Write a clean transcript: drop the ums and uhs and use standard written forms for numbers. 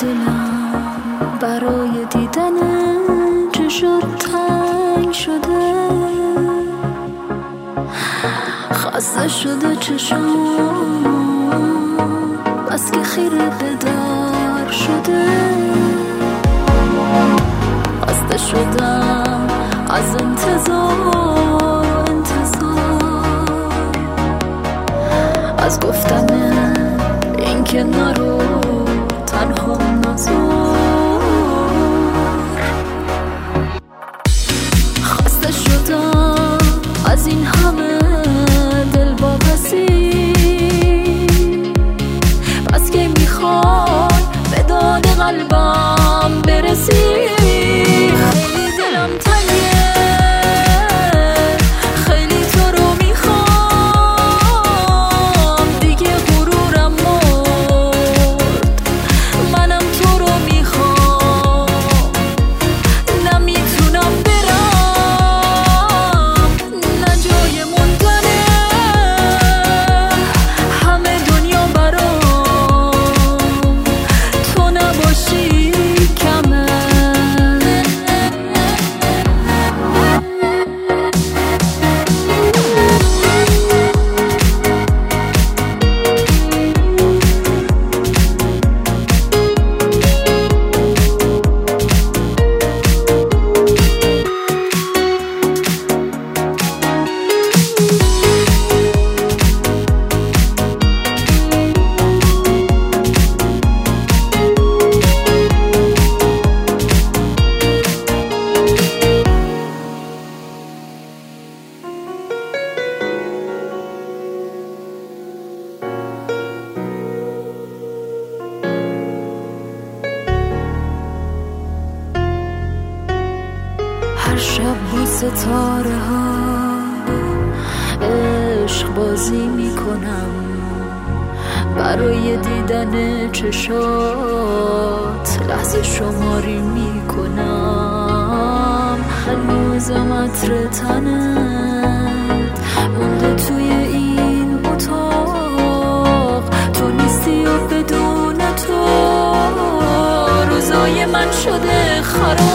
دلم برای دیدن چشات تنگ شده، خسته شده چشام بس که خیره به در شده. خسته شدم از انتظار از گفتن این که نرو تنها نذار. خسته شدم از این همه دل واپسی، بس که میخوای به داد قلبم برسی. خیلی دلم تنگه، خیلی تو رو میخوام، دیگه غرورم مرد، منم تو رو میخوام. نمیتونم برم، نه جای موندنه، همه دنیا برام، تو نباشی کمه. هر شب با ستاره ها عشق بازی میکنم، برای دیدن چشات لحظه شماری میکنم. هنوزم عطر تنت مونده توی این اتاق، تو نیستی و بدون تو روزای من شده خراب.